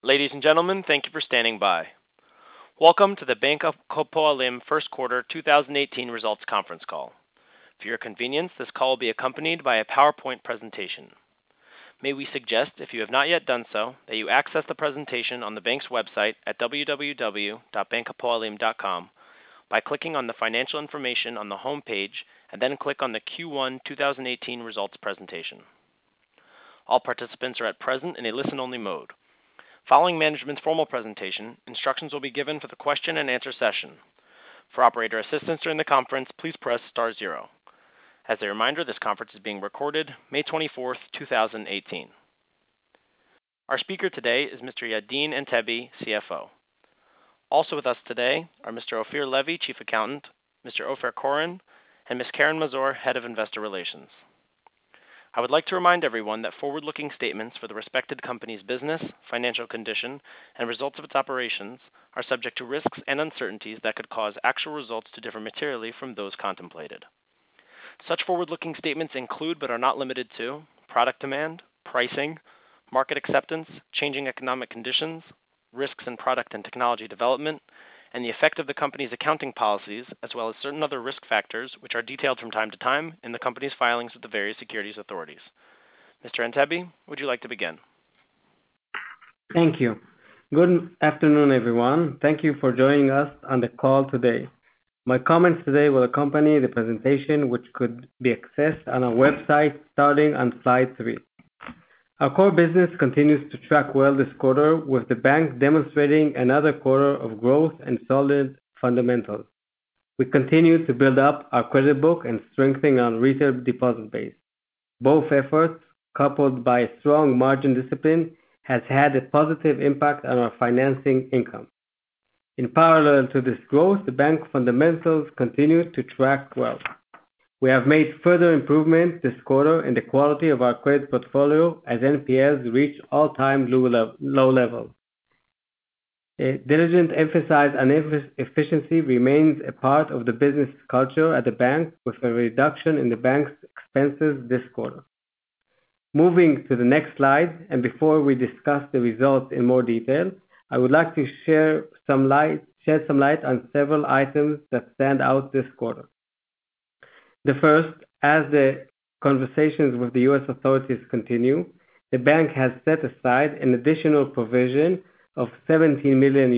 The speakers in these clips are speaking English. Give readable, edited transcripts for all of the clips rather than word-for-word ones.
Ladies and gentlemen, thank you for standing by. Welcome to the Bank Hapoalim First Quarter 2018 Results Conference Call. For your convenience, this call will be accompanied by a PowerPoint presentation. May we suggest, if you have not yet done so, that you access the presentation on the bank's website at www.bankhapoalim.com by clicking on the financial information on the home page and then click on the Q1 2018 results presentation. All participants are at present in a listen-only mode. Following management's formal presentation, instructions will be given for the question and answer session. For operator assistance during the conference, please press star 0. As a reminder, this conference is being recorded May 24th, 2018. Our speaker today is Mr. Yadin Entebbe, CFO. Also with us today are Mr. Ophir Levy, Chief Accountant, Mr. Ofer Koren, and Ms. Karen Mazor, Head of Investor Relations. I would like to remind everyone that forward-looking statements for the respected company's business, financial condition, and results of its operations are subject to risks and uncertainties that could cause actual results to differ materially from those contemplated. Such forward-looking statements include, but are not limited to, product demand, pricing, market acceptance, changing economic conditions, risks in product and technology development, and the effect of the company's accounting policies, as well as certain other risk factors, which are detailed from time to time in the company's filings with the various securities authorities. Mr. Entebbe, would you like to begin? Thank you. Good afternoon, everyone. Thank you for joining us on the call today. My comments today will accompany the presentation, which could be accessed on our website starting on slide 3. Our core business continues to track well this quarter, with the bank demonstrating another quarter of growth and solid fundamentals. We continue to build up our credit book and strengthen our retail deposit base. Both efforts, coupled by strong margin discipline, has had a positive impact on our financing income. In parallel to this growth, the bank fundamentals continue to track well. We have made further improvement this quarter in the quality of our credit portfolio as NPLs reach all-time low levels. A diligent emphasis on efficiency remains a part of the business culture at the bank, with a reduction in the bank's expenses this quarter. Moving to the next slide, and before we discuss the results in more detail, I would like to shed some light on several items that stand out this quarter. The first, as the conversations with the U.S. authorities continue, the bank has set aside an additional provision of $17 million,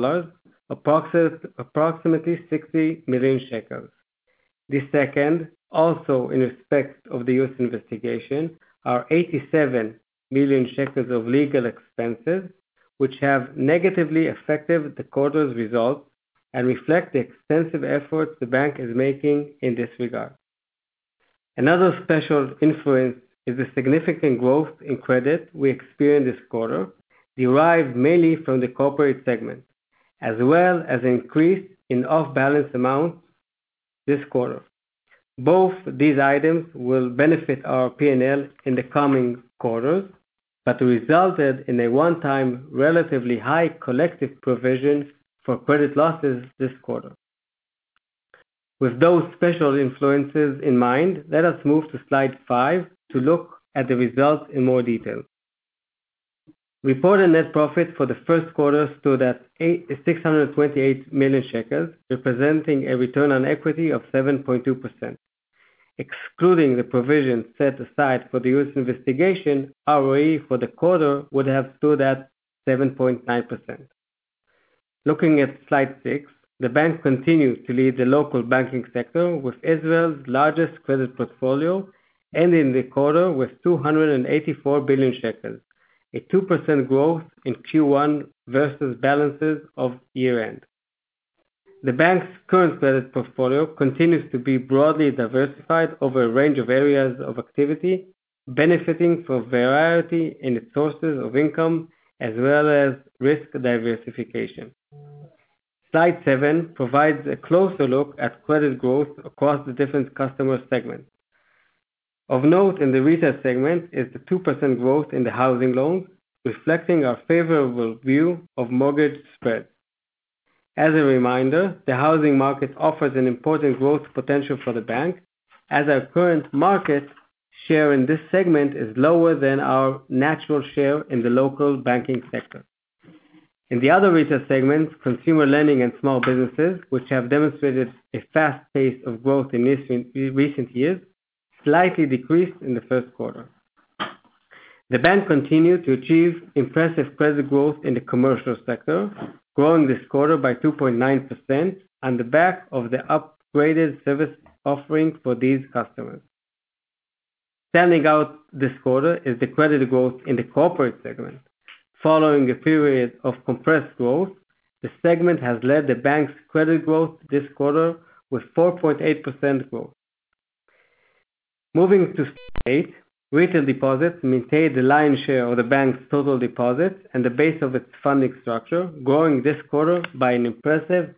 approximately 60 million shekels. The second, also in respect of the U.S. investigation, are 87 million shekels of legal expenses, which have negatively affected the quarter's results and reflect the extensive efforts the bank is making in this regard. Another special influence is the significant growth in credit we experienced this quarter, derived mainly from the corporate segment, as well as an increase in off-balance amounts this quarter. Both these items will benefit our P&L in the coming quarters, but resulted in a one-time relatively high collective provision for credit losses this quarter. With those special influences in mind, let us move to slide 5 to look at the results in more detail. Reported net profit for the first quarter stood at 628 million shekels, representing a return on equity of 7.2%. Excluding the provision set aside for the U.S. investigation, ROE for the quarter would have stood at 7.9%. Looking at slide 6, the bank continued to lead the local banking sector with Israel's largest credit portfolio, ending the quarter with 284 billion shekels, a 2% growth in Q1 versus balances of year-end. The bank's current credit portfolio continues to be broadly diversified over a range of areas of activity, benefiting from variety in its sources of income as well as risk diversification. Slide 7 provides a closer look at credit growth across the different customer segments. Of note in the retail segment is the 2% growth in the housing loans, reflecting our favorable view of mortgage spreads. As a reminder, the housing market offers an important growth potential for the bank, as our current market share in this segment is lower than our natural share in the local banking sector. In the other retail segments, consumer lending and small businesses, which have demonstrated a fast pace of growth in recent years, slightly decreased in the first quarter. The bank continued to achieve impressive credit growth in the commercial sector, growing this quarter by 2.9% on the back of the upgraded service offering for these customers. Standing out this quarter is the credit growth in the corporate segment. Following a period of compressed growth, the segment has led the bank's credit growth this quarter with 4.8% growth. Moving to slide 8, retail deposits maintained the lion's share of the bank's total deposits and the base of its funding structure, growing this quarter by an impressive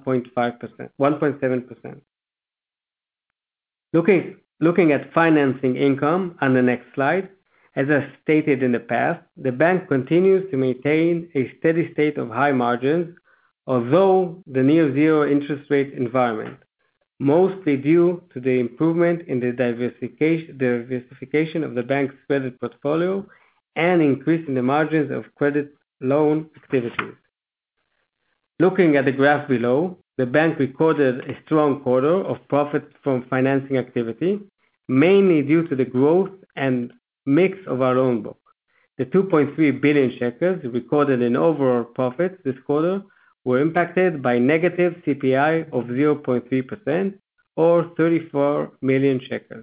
1.7%. Looking at financing income on the next slide, as I stated in the past, the bank continues to maintain a steady state of high margins, although the near zero interest rate environment, mostly due to the improvement in the diversification of the bank's credit portfolio and increase in the margins of credit loan activities. Looking at the graph below, the bank recorded a strong quarter of profit from financing activity, mainly due to the growth and mix of our loan book. The 2.3 billion shekels recorded in overall profits this quarter were impacted by negative CPI of 0.3% or 34 million shekels.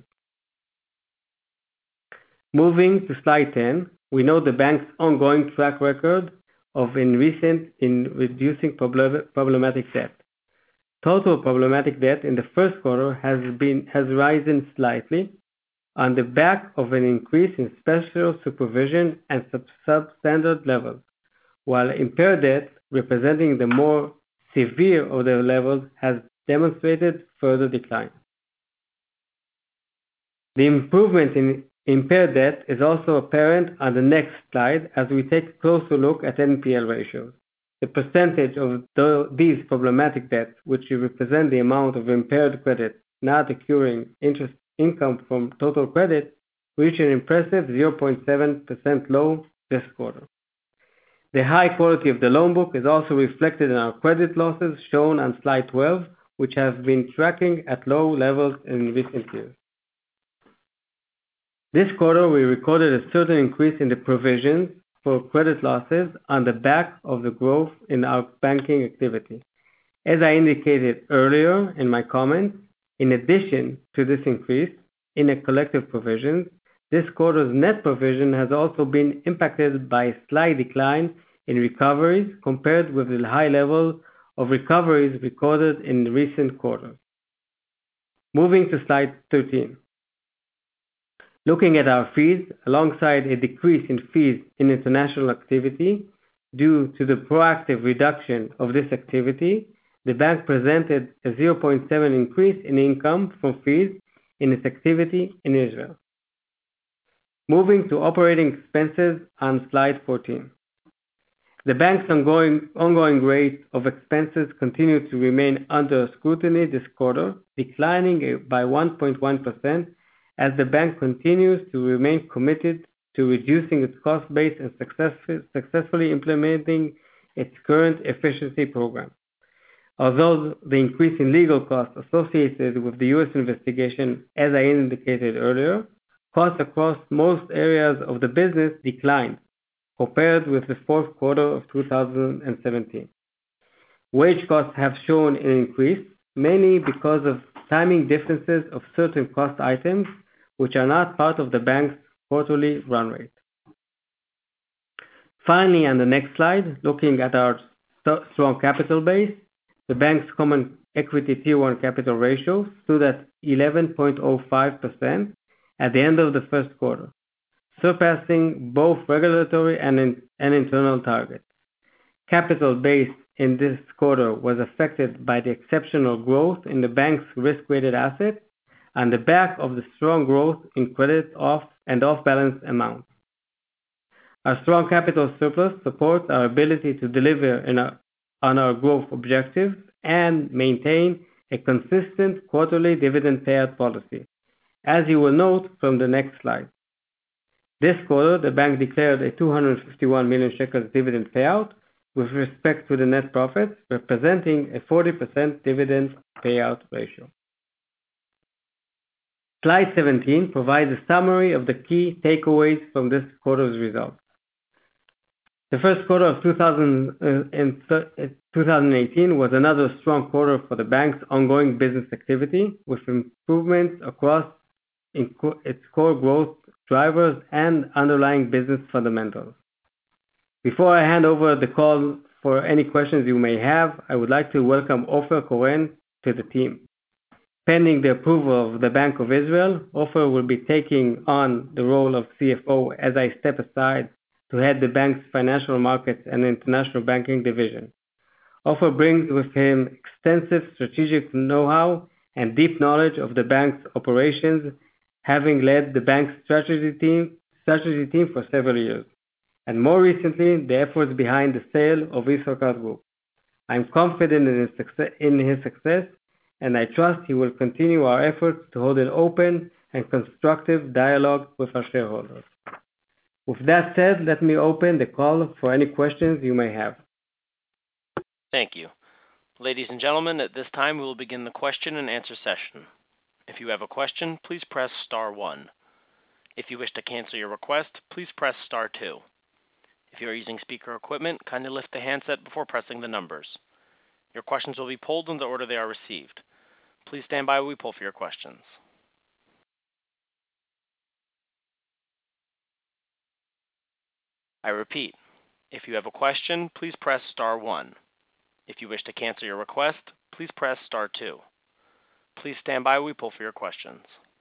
Moving to slide 10, we know the bank's ongoing track record in reducing problematic debt. Total problematic debt in the first quarter has risen slightly on the back of an increase in special supervision and substandard levels, while impaired debt, representing the more severe of the levels, has demonstrated further decline. The improvement in impaired debt is also apparent on the next slide as we take a closer look at NPL ratios. The percentage of these problematic debts, which represent the amount of impaired credit not accruing interest income from total credit, reached an impressive 0.7% low this quarter. The high quality of the loan book is also reflected in our credit losses shown on slide 12, which have been tracking at low levels in recent years. This quarter, we recorded a certain increase in the provisions for credit losses on the back of the growth in our banking activity. As I indicated earlier in my comments, in addition to this increase in the collective provisions, this quarter's net provision has also been impacted by a slight decline in recoveries compared with the high level of recoveries recorded in recent quarters. Moving to slide 13. Looking at our fees, alongside a decrease in fees in international activity due to the proactive reduction of this activity, the bank presented a 0.7% increase in income from fees in its activity in Israel. Moving to operating expenses on slide 14. The bank's ongoing rate of expenses continued to remain under scrutiny this quarter, declining by 1.1%, as the bank continues to remain committed to reducing its cost base and successfully implementing its current efficiency program. Although the increase in legal costs associated with the U.S. investigation, as I indicated earlier, costs across most areas of the business declined compared with the fourth quarter of 2017. Wage costs have shown an increase, mainly because of timing differences of certain cost items, which are not part of the bank's quarterly run rate. Finally, on the next slide, looking at our strong capital base, the bank's common equity Tier 1 capital ratio stood at 11.05% at the end of the first quarter, surpassing both regulatory and internal targets. Capital base in this quarter was affected by the exceptional growth in the bank's risk-weighted assets on the back of the strong growth in credit off-balance amounts. Our strong capital surplus supports our ability to deliver on our growth objectives and maintain a consistent quarterly dividend payout policy, as you will note from the next slide. This quarter, the bank declared a 251 million shekels dividend payout, with respect to the net profits, representing a 40% dividend payout ratio. Slide 17 provides a summary of the key takeaways from this quarter's results. The first quarter of 2018 was another strong quarter for the bank's ongoing business activity, with improvements across its core growth drivers and underlying business fundamentals. Before I hand over the call for any questions you may have, I would like to welcome Ofer Koren to the team. Pending the approval of the Bank of Israel, Ofer will be taking on the role of CFO as I step aside to head the bank's financial markets and international banking division. Ofer brings with him extensive strategic know-how and deep knowledge of the bank's operations, having led the bank's strategy team for several years, and more recently, the efforts behind the sale of Yisrael Group. I'm confident in his success, and I trust he will continue our efforts to hold an open and constructive dialogue with our shareholders. With that said, let me open the call for any questions you may have. Thank you. Ladies and gentlemen, at this time we will begin the question and answer session. If you have a question, please press star 1. If you wish to cancel your request, please press star 2. If you are using speaker equipment, kindly lift the handset before pressing the numbers. Your questions will be polled in the order they are received. Please stand by while we poll for your questions. I repeat, if you have a question, please press star 1. If you wish to cancel your request, please press star 2. Please stand by while we poll for your questions.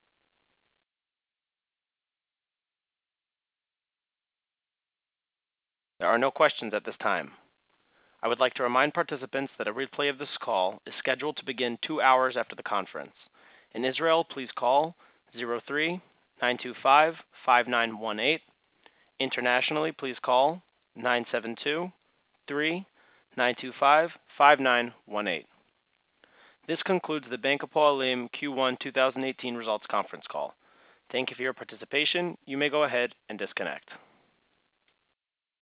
There are no questions at this time. I would like to remind participants that a replay of this call is scheduled to begin 2 hours after the conference. In Israel, please call 03-925-5918. Internationally, please call 972-3-925-5918. This concludes the Bank of Poalim Q1 2018 results conference call. Thank you for your participation. You may go ahead and disconnect.